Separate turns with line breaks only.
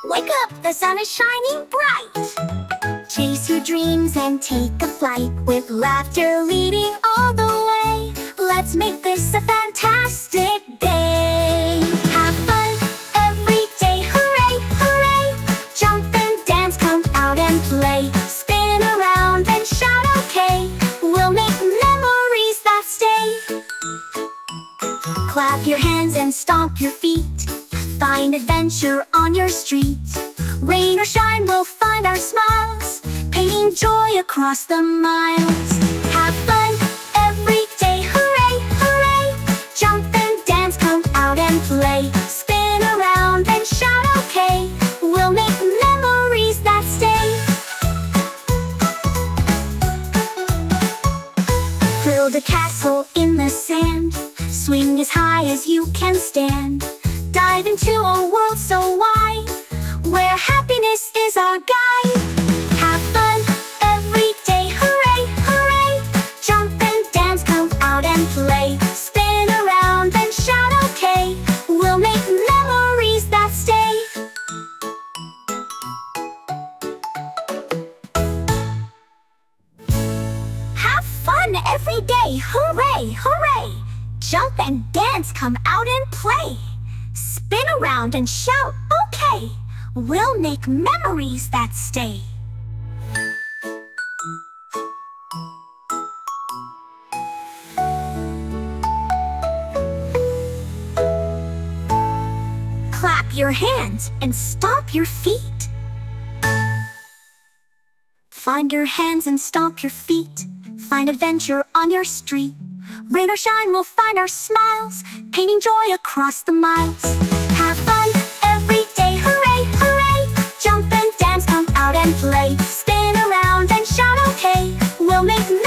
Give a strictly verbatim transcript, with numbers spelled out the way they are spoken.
Wake up, the sun is shining bright. Chase your dreams and take a flight, with laughter leading all the way. Let's make this a fantastic day. Have fun every day, hooray, hooray. Jump and dance, come out and play. Spin around and shout okay. We'll make memories that stay. Clap your hands and stomp your feet. Find adventure on your street. Rain or shine, we'll find our smiles, painting joy across the miles. Have fun every day, hooray, hooray. Jump and dance, come out and play. Spin around and shout okay. We'll make memories that stay. Build a castle in the sand. Swing as high as you can stand. Dive into a world so wide, where happiness is our guide. Have fun every day, hooray, hooray. Jump and dance, come out and play. Spin around and shout okay. We'll make memories that stay. Have fun every day, hooray, hooray. Jump and dance, come out and play. Spin around and shout, okay. We'll make memories that stay. Clap your hands and stomp your feet. Find your hands and stomp your feet. Find adventure on your street. Rain or shine, we'll find our smiles, painting joy across the miles. Have fun every day, hooray, hooray. Jump and dance, come out and play. Spin around and shout okay. We'll make